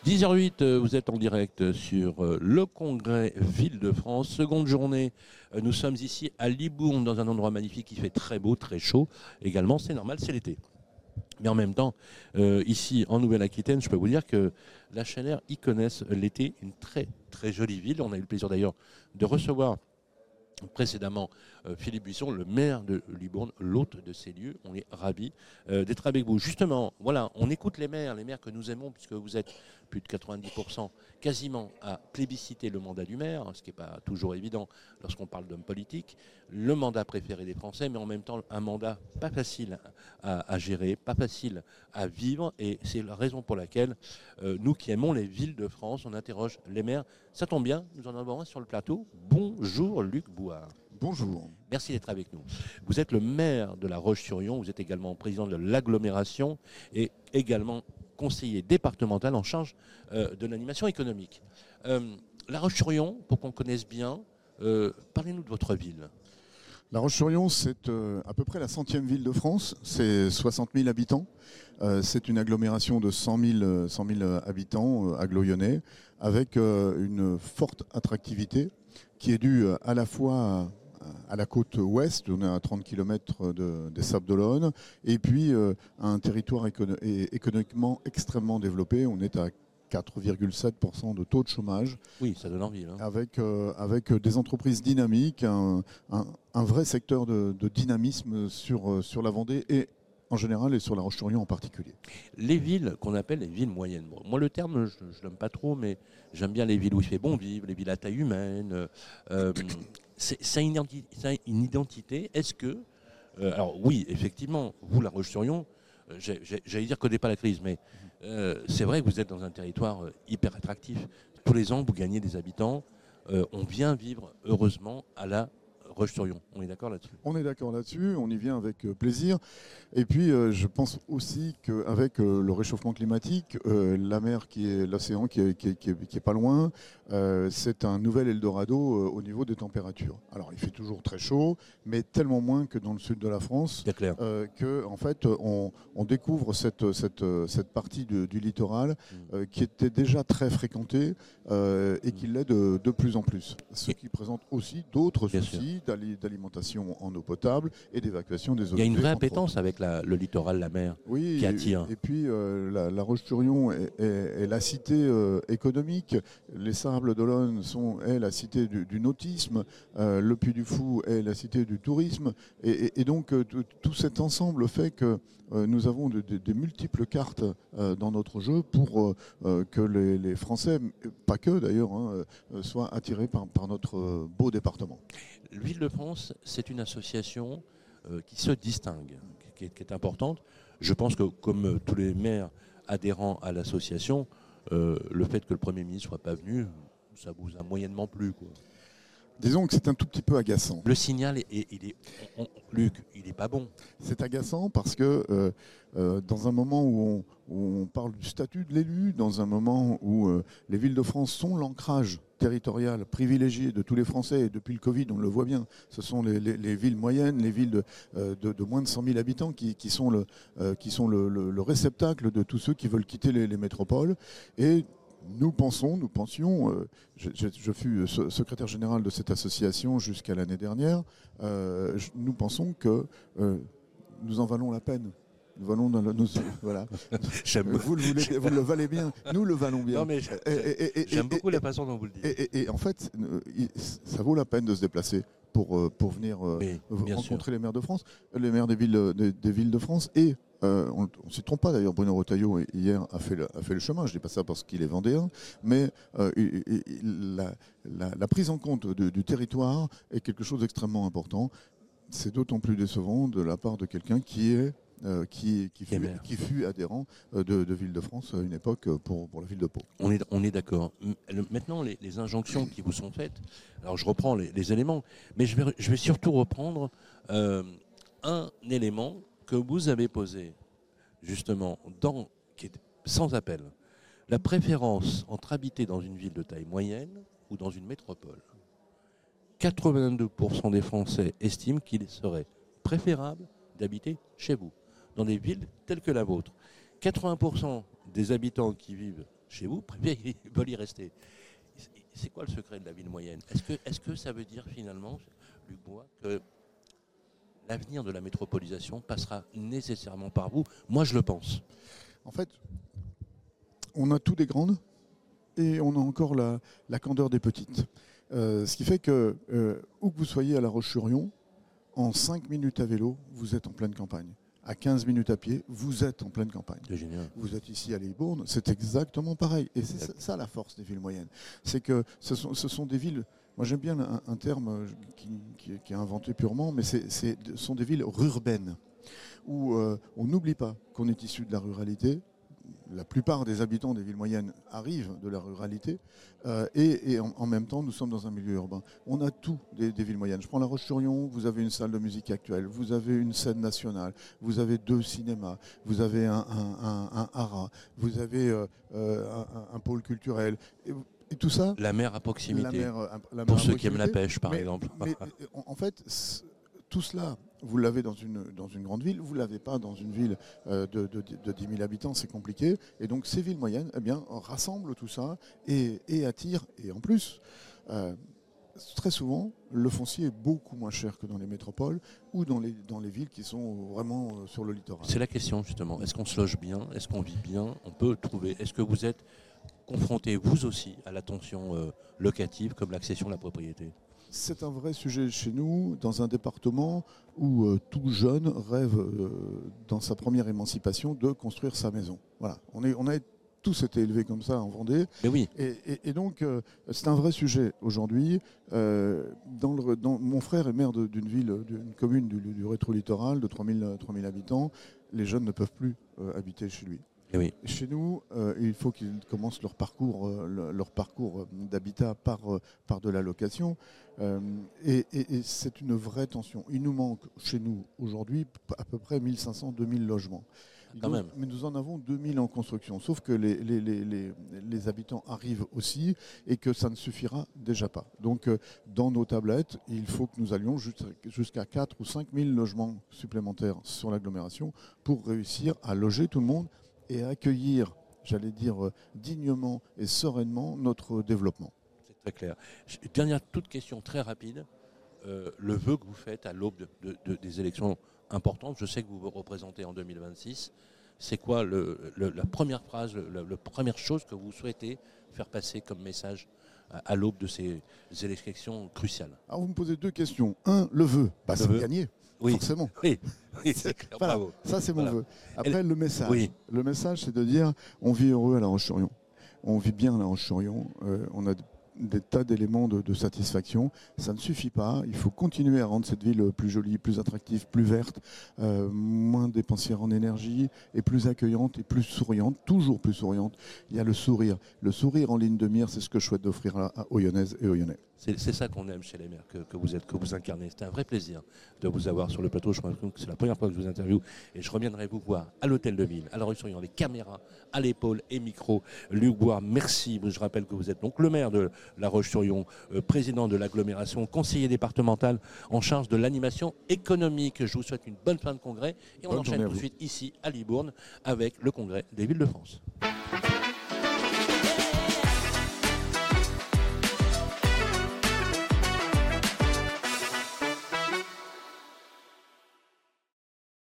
10h08, vous êtes en direct sur le congrès Ville-de-France. Seconde journée, nous sommes ici à Libourne, dans un endroit magnifique. Il fait très beau, très chaud. Également, c'est normal, c'est l'été. Mais en même temps, ici en Nouvelle-Aquitaine, je peux vous dire que la Chalère y connaissent l'été, une très très jolie ville. On a eu le plaisir d'ailleurs de recevoir précédemment Philippe Buisson, le maire de Libourne, l'hôte de ces lieux. On est ravis d'être avec vous. Justement, voilà, on écoute les maires que nous aimons, puisque vous êtes plus de 90% quasiment à plébisciter le mandat du maire, ce qui n'est pas toujours évident lorsqu'on parle d'homme politique, le mandat préféré des Français, mais en même temps un mandat pas facile à gérer, pas facile à vivre, et c'est la raison pour laquelle nous qui aimons les villes de France, on interroge les maires. Ça tombe bien, nous en avons un sur le plateau. Bonjour Luc Bouard. Bonjour. Merci d'être avec nous. Vous êtes le maire de La Roche-sur-Yon, vous êtes également président de l'agglomération et également conseiller départemental en charge de l'animation économique. La Roche-sur-Yon, pour qu'on connaisse bien, parlez-nous de votre ville. La Roche-sur-Yon, c'est à peu près la 100e ville de France. C'est 60 000 habitants. C'est une agglomération de 100 000 habitants agglo-yonnais, avec une forte attractivité qui est due à la fois à la côte ouest, on est à 30 km des Sables d'Olonne, et puis à un territoire économiquement extrêmement développé. On est à 4,7% de taux de chômage. Oui, ça donne envie. Hein. Avec des entreprises dynamiques, un vrai secteur de dynamisme sur la Vendée et en général et sur la Roche-sur-Yon en particulier. Les villes qu'on appelle les villes moyennes. Bon, moi, le terme, je ne l'aime pas trop, mais j'aime bien les villes où il fait bon vivre, les villes à taille humaine. Ça a une identité. Est-ce que... alors oui, effectivement, vous, la Roche-sur-Yon, j'allais dire connaît pas la crise, mais c'est vrai que vous êtes dans un territoire hyper attractif. Tous les ans, vous gagnez des habitants. On vient vivre heureusement à la Roche-sur-Yon. On est d'accord là-dessus? On est d'accord là-dessus, on y vient avec plaisir. Et puis je pense aussi qu'avec le réchauffement climatique, la mer l'océan qui est pas loin, c'est un nouvel Eldorado au niveau des températures. Alors il fait toujours très chaud, mais tellement moins que dans le sud de la France, que en fait on découvre cette partie du littoral qui était déjà très fréquentée et qui l'est de plus en plus. Ce qui présente aussi d'autres soucis d'alimentation en eau potable et d'évacuation des eaux. Il y a une vraie appétence avec le littoral, la mer, qui attire. Et puis la Roche-sur-Yon est la cité économique. Les Sables d'Olonne est la cité du nautisme. Le Puy du Fou est la cité du tourisme. Et donc tout cet ensemble fait que nous avons des multiples cartes dans notre jeu pour que les Français, pas que d'ailleurs, soient attirés par notre beau département. Ville-de-France, c'est une association qui se distingue, qui est importante. Je pense que comme tous les maires adhérents à l'association, le fait que le Premier ministre ne soit pas venu, ça vous a moyennement plu, quoi. Disons que c'est un tout petit peu agaçant. Le signal, Luc, il n'est pas bon. C'est agaçant parce que dans un moment où on parle du statut de l'élu, dans un moment où les villes de France sont l'ancrage territorial privilégié de tous les Français, et depuis le Covid, on le voit bien, ce sont les villes moyennes, les villes de moins de 100 000 habitants qui sont le réceptacle de tous ceux qui veulent quitter les métropoles. Et nous pensions, je fus secrétaire général de cette association jusqu'à l'année dernière, nous pensons que nous en valons la peine. Nous valons dans voilà. Vous le valez bien, nous le valons bien. Non, mais j'aime beaucoup la façon dont vous le dites. Et en fait, ça vaut la peine de se déplacer pour venir rencontrer les maires de France, les maires des villes de France. Et on ne s'y trompe pas d'ailleurs, Bruno Retailleau hier a fait le chemin. Je ne dis pas ça parce qu'il est vendéen, mais la prise en compte du territoire est quelque chose d'extrêmement important. C'est d'autant plus décevant de la part de quelqu'un qui fut adhérent de Ville-de-France à une époque pour la ville de Pau. On est d'accord. Maintenant, les injonctions qui vous sont faites, alors je reprends les éléments, mais je vais surtout reprendre un élément que vous avez posé, justement, qui est sans appel. La préférence entre habiter dans une ville de taille moyenne ou dans une métropole. 82% des Français estiment qu'il serait préférable d'habiter chez vous, dans des villes telles que la vôtre. 80% des habitants qui vivent chez vous, ils veulent y rester. C'est quoi le secret de la ville moyenne? Est-ce que ça veut dire finalement, Luc Bois, que l'avenir de la métropolisation passera nécessairement par vous? Moi, je le pense. En fait, on a tout des grandes et on a encore la candeur des petites. Ce qui fait que, où que vous soyez à La Roche-sur-Yon, en 5 minutes à vélo, vous êtes en pleine campagne. À 15 minutes à pied, vous êtes en pleine campagne. C'est génial. Vous êtes ici à Libourne, c'est exactement pareil. Et c'est ça la force des villes moyennes. C'est que ce sont des villes, moi j'aime bien un terme qui est inventé purement, mais ce sont des villes rurbaines, où on n'oublie pas qu'on est issu de la ruralité. La plupart des habitants des villes moyennes arrivent de la ruralité et en même temps, nous sommes dans un milieu urbain. On a tout des villes moyennes. Je prends La Roche-sur-Yon, vous avez une salle de musique actuelle, vous avez une scène nationale, vous avez 2 cinémas, vous avez un haras, vous avez un pôle culturel. Et tout ça... La mer à proximité, la mer pour à ceux qui aiment la proximité. pêche, par exemple. Mais en fait, tout cela, vous l'avez dans une grande ville, vous ne l'avez pas dans une ville de 10 000 habitants, c'est compliqué. Et donc ces villes moyennes rassemblent tout ça et attirent. Et en plus, très souvent, le foncier est beaucoup moins cher que dans les métropoles ou dans les villes qui sont vraiment sur le littoral. C'est la question justement. Est-ce qu'on se loge bien? Est-ce qu'on vit bien? On peut trouver. Est-ce que vous êtes confronté, vous aussi, à la tension locative comme l'accession à la propriété? C'est un vrai sujet chez nous, dans un département où tout jeune rêve, dans sa première émancipation, de construire sa maison. Voilà, on a tous été élevés comme ça en Vendée. Mais oui. Et donc, c'est un vrai sujet aujourd'hui. Mon frère est maire d'une commune du rétro-littoral de 3000 habitants. Les jeunes ne peuvent plus habiter chez lui. Et oui. Chez nous, il faut qu'ils commencent leur parcours d'habitat par de la location. Et c'est une vraie tension. Il nous manque chez nous aujourd'hui à peu près 1500-2000 logements. Mais nous en avons 2000 en construction. Sauf que les habitants arrivent aussi et que ça ne suffira déjà pas. Donc dans nos tablettes, il faut que nous allions jusqu'à 4 ou 5 000 logements supplémentaires sur l'agglomération pour réussir à loger tout le monde et à accueillir, j'allais dire, dignement et sereinement notre développement. C'est très clair. Dernière toute question très rapide. Le vœu que vous faites à l'aube des élections importantes, je sais que vous vous représentez en 2026, c'est quoi la première phrase, la première chose que vous souhaitez faire passer comme message à l'aube de ces élections cruciales? Alors vous me posez 2 questions. Le vœu, c'est de gagner. Oui. Forcément. Oui, c'est clair. Voilà. Bravo. Ça, c'est mon vœu. Après, le message. Oui. Le message, c'est de dire on vit heureux à La Roche-sur-Yon. On vit bien à La Roche-sur-Yon. On a des tas d'éléments de satisfaction. Ça ne suffit pas. Il faut continuer à rendre cette ville plus jolie, plus attractive, plus verte, moins dépensière en énergie et plus accueillante et plus souriante, toujours plus souriante. Il y a le sourire. Le sourire en ligne de mire, c'est ce que je souhaite offrir aux Yonnaises et aux Yonnais. C'est ça qu'on aime chez les maires, que vous incarnez. C'était un vrai plaisir de vous avoir sur le plateau. Je crois que c'est la première fois que je vous interviewe et je reviendrai vous voir à l'hôtel de ville, à La Roche-sur-Yon, les caméras à l'épaule et micro. Luc Bois, merci. Je rappelle que vous êtes donc le maire de La Roche-sur-Yon, président de l'agglomération, conseiller départemental en charge de l'animation économique. Je vous souhaite une bonne fin de congrès et on enchaîne tout de suite ici à Libourne avec le congrès des villes de France.